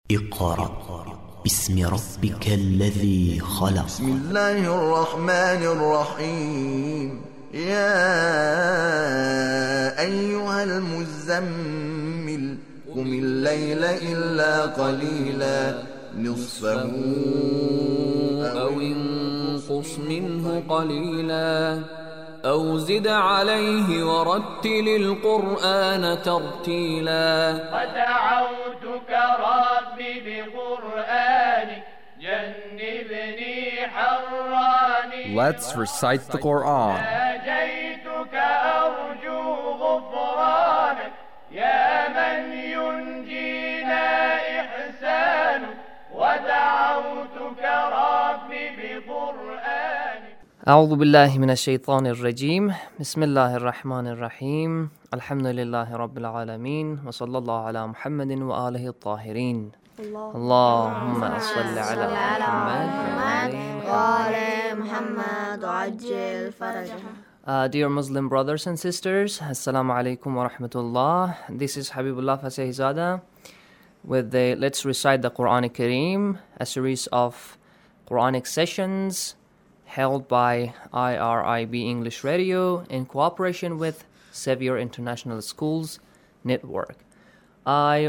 اقرأ باسم ربك الذي خلق. بسم الله الرحمن الرحيم. يا أيها المزمل قم الليل إلا قليلا نصفه أو انقص منه قليلا أو زد عليه ورتل القرآن ترتيلا. ودعوتك ربي بقرآنك جنبني حراني. Let's recite the Quran. ناجيتك أرجو غفرانك يا من ينجينا إحسانك. ودعوتك ربي بقرآنك. أعوذ بالله من الشيطان الرجيم. بسم الله الرحمن الرحيم. الحمد لله رب العالمين وصلى الله على محمد وآله الطاهرين. اللهم صل على محمد وآل محمد وعجل فرجه. Dear Muslim brothers and sisters, Assalamu alaikum wa rahmatullah. This is Habibullah Fasehzada with the Let's Recite the Quran Kareem, a series of Quranic sessions held by IRIB English Radio in cooperation with Xavier International Schools Network. I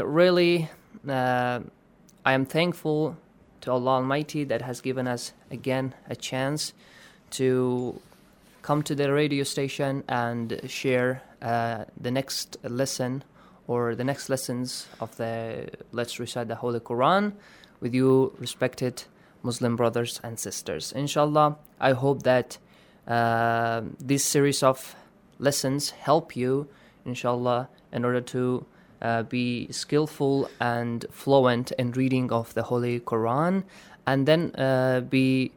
am thankful to Allah Almighty that has given us again a chance to come to the radio station and share the next lesson or the next lessons of the Let's Recite the Holy Quran with you, respected Muslim brothers and sisters. Inshallah, I hope that this series of lessons help you, inshallah, in order to be skillful and fluent in reading of the Holy Quran, and then be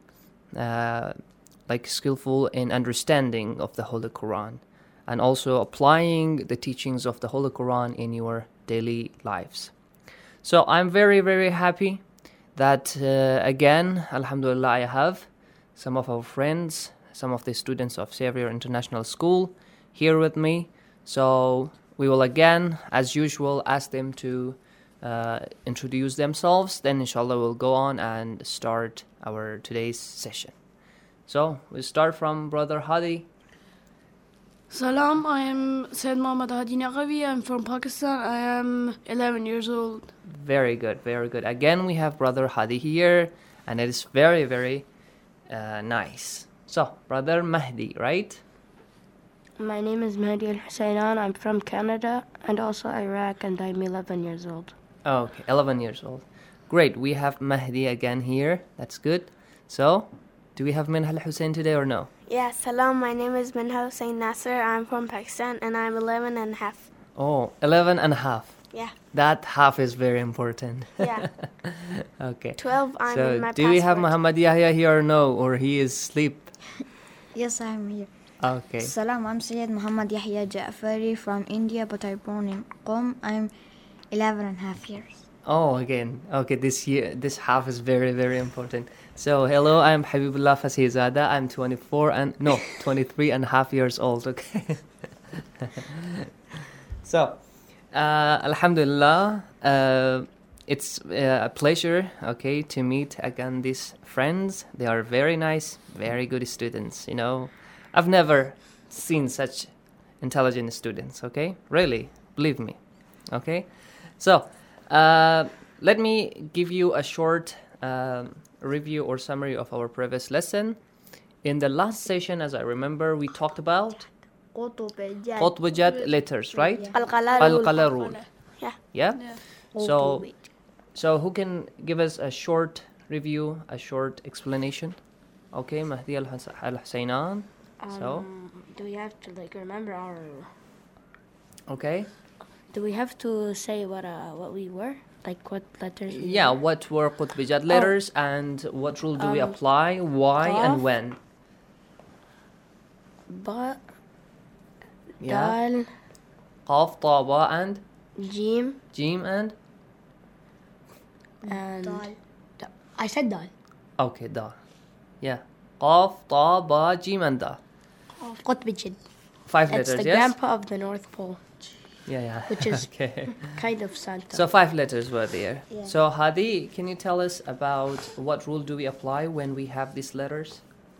skillful in understanding of the Holy Quran, and also applying the teachings of the Holy Quran in your daily lives. So I'm very, very happy that again, alhamdulillah, I have some of our friends, some of the students of Xavier International School here with me. So we will again, as usual, ask them to introduce themselves. Then inshallah we'll go on and start our today's session. So we'll start from Brother Hadi. Salam, I am Sayyid Muhammad Hadi Naqavi. I'm from Pakistan. I am 11 years old. Very good, very good. Again, we have Brother Hadi here, and it is very, very nice. So, Brother Mahdi, right? My name is Mahdi Al-Husaynan. I'm from Canada and also Iraq, and I'm 11 years old. Okay, 11 years old. Great, we have Mahdi again here. That's good. So, do we have Minha Al-Hussein today or no? Yeah, salam. My name is Minha Hussein Nasser. I'm from Pakistan and I'm 11 and a half. Oh, 11 and a half. Yeah. That half is very important. Yeah. Okay. 12, I'm in my So, do we have passport. Muhammad Yahya here or no? Or he is asleep? Yes, I'm here. Okay. Salam, I'm Sayyid Muhammad Yahya Ja'fari from India, but I'm born in Qom. I'm 11 and a half years. Oh, again. Okay, this half is very, very important. So, hello, I'm Habibullah Fasehzada. I'm 23 and a half years old, okay? So, alhamdulillah, it's a pleasure, okay, to meet again these friends. They are very nice, very good students, you know. I've never seen such intelligent students, okay? Really, believe me, okay? So, let me give you a short review or summary of our previous lesson. In the last session, as I remember, we talked about Qutb-Jad letters, right? Al-Qala rule. Yeah? So who can give us a short review, a short explanation? Okay, Mahdi Al-Husaynan. Do we have to remember our? Okay. Do we have to say what we were? Like what letters? Yeah, what were Qutb-Jad letters and what rule do we apply, why and when? Ba, Yeah. Dal, Qaf, Ta, Ba and Jim, and and I said Dal. okay, Da. Yeah. Qaf, Ta, Ba, Jim and Da. Qutb-Jad. 5 It's letters, the yes? grandpa of the North Pole. Yeah. which is Okay. kind of Santa. So 5 letters were there. Yeah. So Hadi, can you tell us about what rule do we apply when we have these letters?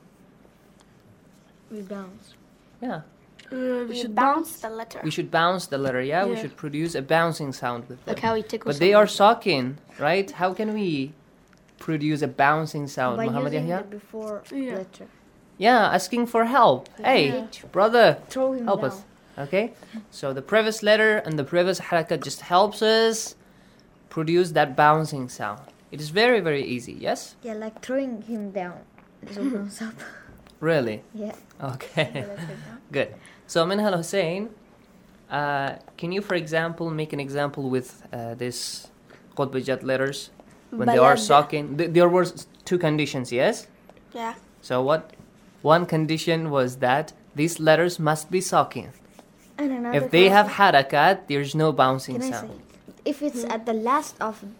We bounce. Yeah. We You should bounce the letter. We should bounce the letter, yeah? We Yeah. should produce a bouncing sound with them. Like how he tickles But they are someone. sakin, right? How can we produce a bouncing sound, By Muhammad using Yahya? the before Yeah. letter. Yeah, asking for help. Hey, brother, Throw him help down. us. Okay? So the previous letter and the previous harakat just helps us produce that bouncing sound. It is very, very easy, yes? Yeah, like throwing him down. It opens up. Really? Yeah. Okay. The letter down. Good. So Minhal Hussein, can you, for example, make an example with this Qutbijat letters when they are Balad. sakin? There were 2 conditions, yes? Yeah. So what? One condition was that these letters must be sakin. And another If they have condition- harakat, there's no bouncing Can I say? sound. If it's at the last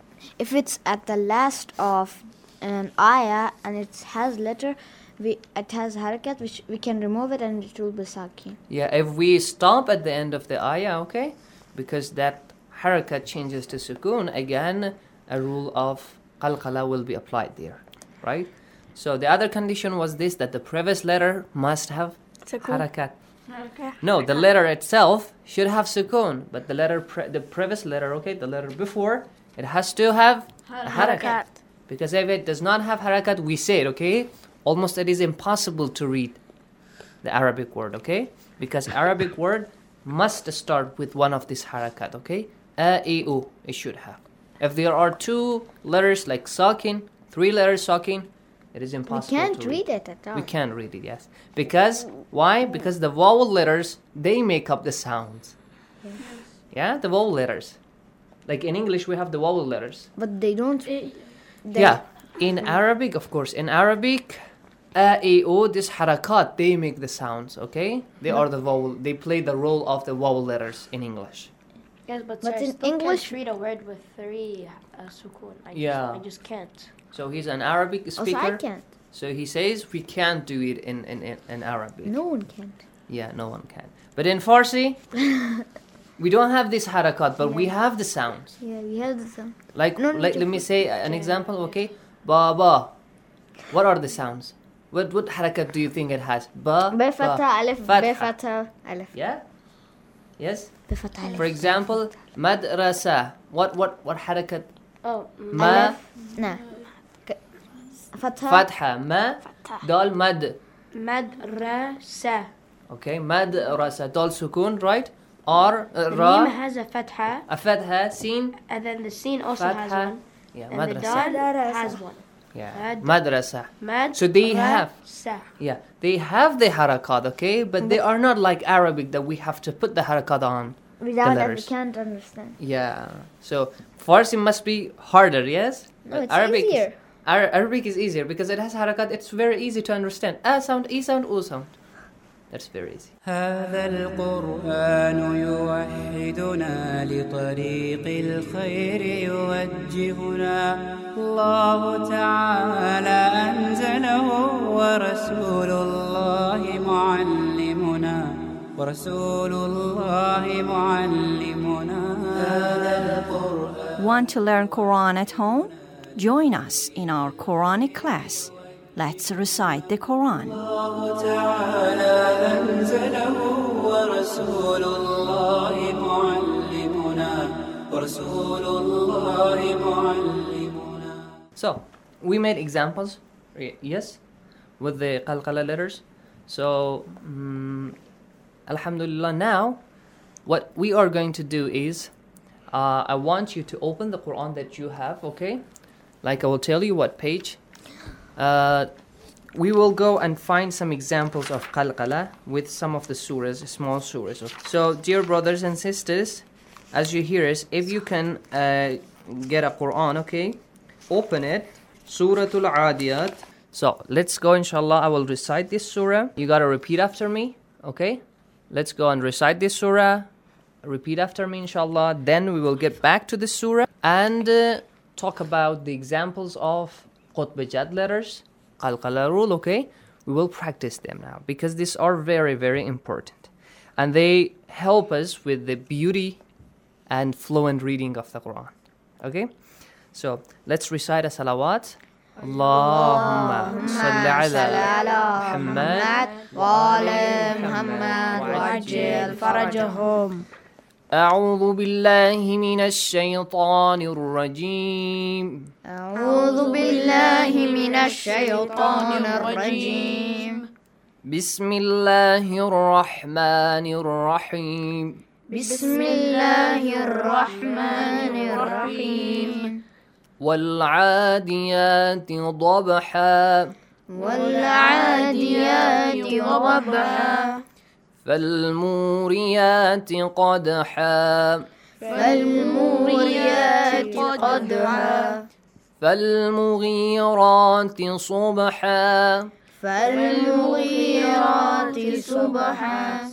of an ayah and it has letter, it has harakat, which we can remove it and it will be sakin. Yeah, if we stop at the end of the ayah, okay? Because that harakat changes to sukoon, again, a rule of qalqala will be applied there, right? So the other condition was this, that the previous letter must have harakat. Okay. No, the letter itself should have sukoon, but the previous letter, okay, the letter before, it has to have a harakat. Because if it does not have harakat, we say it, okay? Almost it is impossible to read the Arabic word, okay? Because Arabic word must start with one of these harakat, okay? A, E, U, it should have. If there are 2 letters like sakin, 3 letters sakin, it is We impossible can't to read it at all. We can't read it, yes. Because, why? Because the vowel letters, they make up the sounds. Yeah, the vowel letters. Like in English, we have the vowel letters. But they don't. Yeah, in Arabic, of course. In Arabic, a, e, o, this harakat, they make the sounds, okay? They are the vowel, they play the role of the vowel letters in English. Yes, but But sir, I in still English- can't read a word with 3 sukoon. Yeah. I just can't. So he's an Arabic Also, I speaker. can't. So he says we can't do it in Arabic. No one can't. Yeah, no one can. But in Farsi, we don't have this harakat, but we have the sounds. Yeah, we have the sound. Like, No, let me say an example, okay? Ba. What are the sounds? What harakat do you think it has? Ba. Be fatha alif, be Fatha. fatha alif. Yeah? Yes? Be fatha alif. For example, madrasa. What harakat? Oh, Ma. No. Fatha. Fatha. Ma. Dal mad. madrasa. Okay, madrasa. Dal sukun, right? Or The meme ra. has a fatha, A fatha. Sin. and then the sin also has Fatha. one, Yeah, and the madrasa. dal has one. Yeah, madrasa. Mad. So they have. Sa. Yeah, they have the harakat, okay? But they are not like Arabic that we have to put the harakat on. Without that, we letters. can't understand. Yeah. So Farsi must be harder, yes? No, it's Arabic easier. Arabic is easier because it has harakat. It's very easy to understand. A sound, E sound, U sound. That's very easy. هذا القرآن يوحدنا لطريق الخير يوجهنا الله تعالى أنزله ورسول الله معلمنا Want to learn Quran at home? Join us in our Quranic class. Let's recite the Quran. So, we made examples, yes, with the qalqala letters. So, Alhamdulillah, now, what we are going to do is, I want you to open the Quran that you have, okay? Like I will tell you what page. We will go and find some examples of qalqala with some of the surahs, small surahs. So, dear brothers and sisters, as you hear us, if you can get a Quran, okay? Open it, Suratul Adiyat. So, let's go, inshallah. I will recite this surah. You gotta repeat after me, okay? Let's go and recite this surah. Repeat after me, inshallah. Then we will get back to the surah and talk about the examples of Qutbijat letters, Qalqala rule, okay? We will practice them now because these are very, very important. and they help us with the beauty and fluent reading of the Quran. Okay? So let's recite a salawat. اللهم صل على محمد وآل محمد وعجل فرجهم. أعوذ بالله من الشيطان الرجيم. أعوذ بالله من الشيطان الرجيم. بسم الله الرحمن الرحيم. بسم الله الرحمن الرحيم. والعاديات ضبحا. والعاديات ضبحا. فالموريات قدحا. فالموريات قدحا. فالمغيرات صبحا. فالمغيرات صبحا.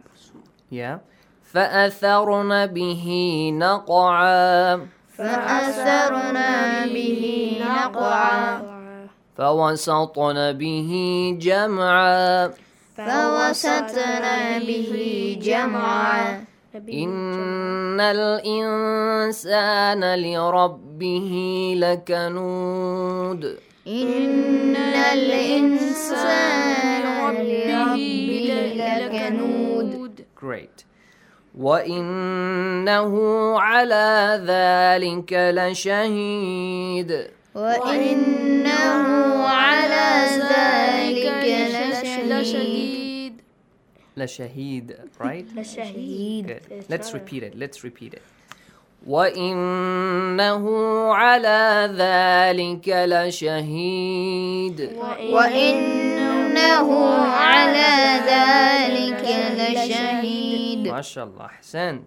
فأثرن به نقعا. فأثرن به نقعا. فوسطن به جمعا. فوسطن به جمعا. إن الإنسان لربه لكنود. إن الإنسان لربه لكنود. Great. وإنه على ذلك لشهيد. وإنه على ذلك لشهيد. لشهيد, right? لشهيد. Good. Let's repeat it. وإنه على ذلك لشهيد. وإنه على ذلك لشهيد. ما شاء الله, أحسنت.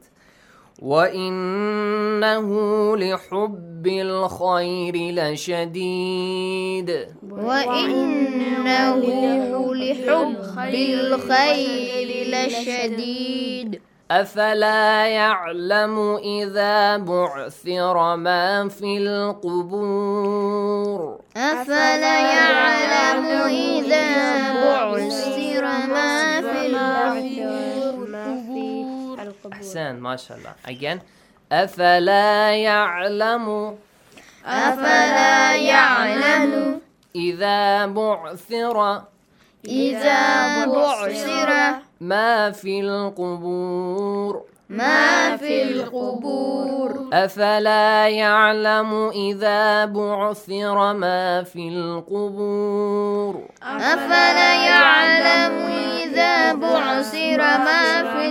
وإنه لحب الخير لشديد. وإنه لحب الخير لشديد. أفلا يعلم إذا بعثر ما في القبور. أفلا يعلم إذا بعثر ما في القبور. أحسن, ما شاء الله. Again. أفلا يعلم. أفلا يعلم إذا بعثر. إذا بعثر ما في القبور. ما في القبور. أفلا يعلم إذا بعثر ما في القبور. أفلا يعلم إذا بعثر ما في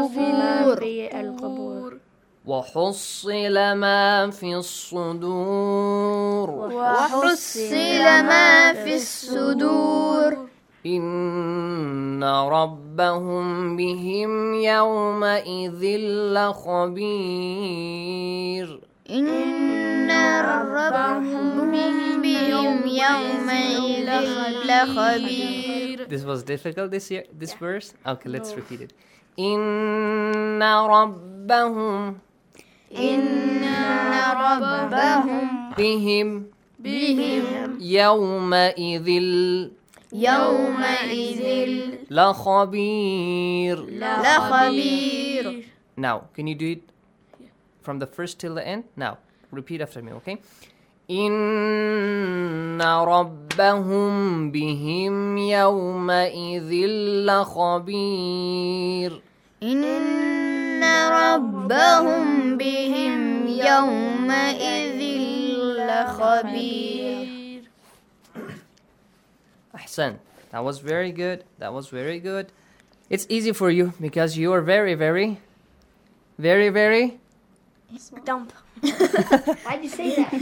القبور. وحصل ما في الصدور. وحصل ما في الصدور. إن ربهم بهم يومئذ لخبير. إن ربهم بهم يومئذ لخبير. This was difficult this verse? Okay, let's repeat it. إن ربهم. إن ربهم بهم يومئذ لخبير. Now, can you do it from the first till the end? Now, repeat after me, okay? إن ربهم بهم يومئذ لخبير. إن ربهم بهم يومئذ لخبير. Ahsan. That was very good. It's easy for you because you are very, very, very, very dumb. Why'd you say that?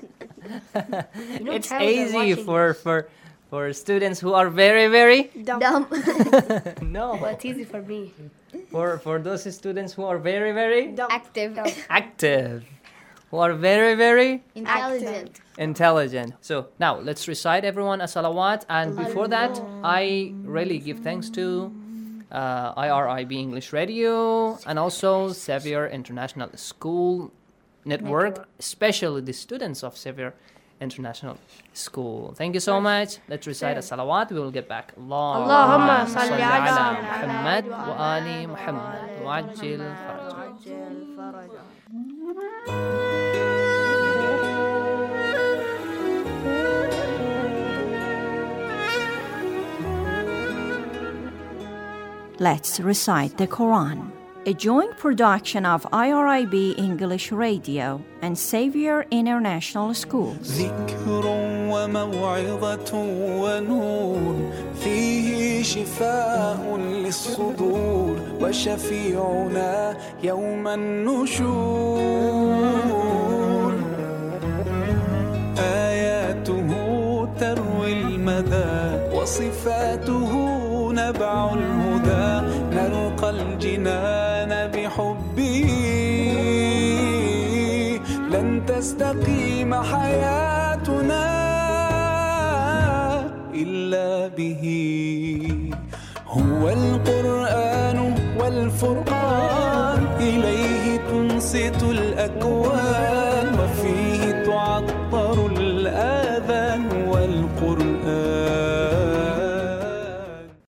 It's easy for students who are very, very dumb. No. Well, it's easy for me. For those students who are very, very active. Who are very, very intelligent. So now let's recite everyone a salawat, and before that I really give thanks to IRIB English Radio and also Xavier International School Network, especially the students of Xavier International School. Thank you so much. Let's recite a salawat. We will get back. اللهم صل على محمد وآل محمد وعجل فرجا. Let's recite the Quran, a joint production of IRIB English Radio and Xavier International School. ذكر وموعظة ونور فيه شفاء للصدور وشفيعنا يوم النشور آياته تروي المدى وصفاته نبع الهدى نلقى الجنان بحبه لن تستقيم حياتنا إلا به هو القرآن والفرقان إليه تنصت الأكوان وفيه تعطر الآذان والقرآن